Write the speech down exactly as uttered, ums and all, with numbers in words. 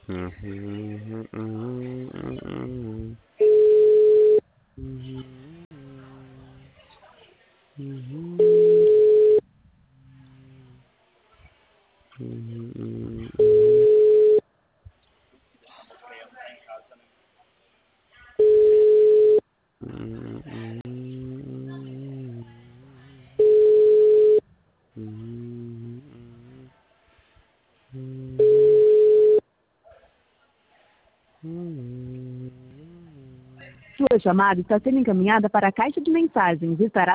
Sua chamada está sendo encaminhada para a caixa de mensagens. Estará